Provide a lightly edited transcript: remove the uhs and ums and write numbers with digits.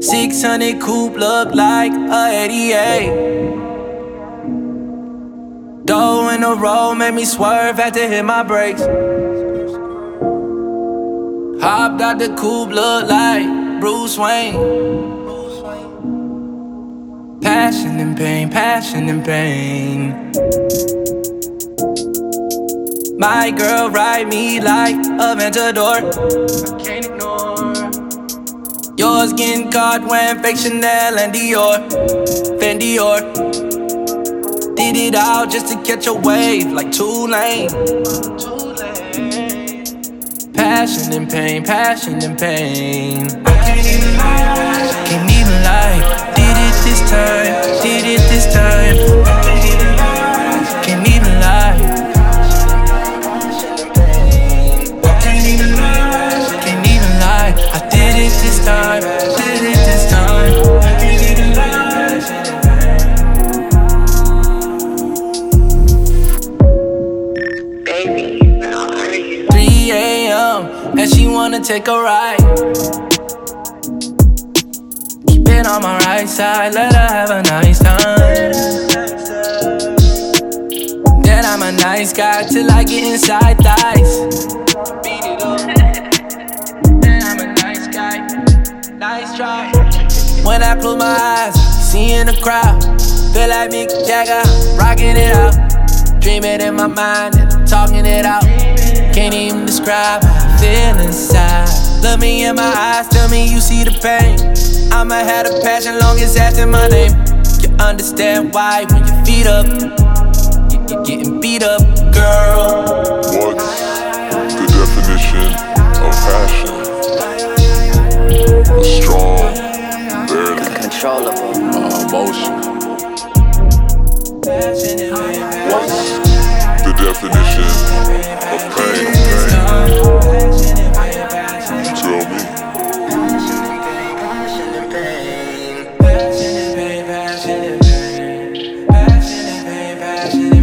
600 coupe look like a 88. Dough in the road made me swerve, had to hit my brakes. Hopped out the coupe, look like Bruce Wayne. Passion and pain, passion and pain. My girl ride me like a Aventador. I can't ignore. Yours getting caught wearing fake Chanel and Dior, Fendi or. Did it all just to catch a wave like Tulane. Passion and pain, passion and pain. Can't even lie. Did it this time, did it this time. Can't even lie. Can't even lie. I did it this time, did it this time. Can't even lie. 3 a.m. and she wanna take a ride. Keep it on my right side, let her have a nice time. Then I'm a nice guy till I get inside thighs. Beat it up. Then I'm a nice guy, nice try. When I close my eyes, seeing the crowd. Feel like Mick Jagger, rocking it out. Dreaming in my mind and I'm talking it out. Can't even describe how I feel inside. Look me in my eyes, tell me you see the pain. I'ma have a passion long as asking my name. You understand why when your feet up, you're getting beat up, girl. What's the definition of passion? A strong, barely controllable emotion. What's the definition of pain? You tell me. Passion and pain, passion and pain, passion and pain, passion and pain.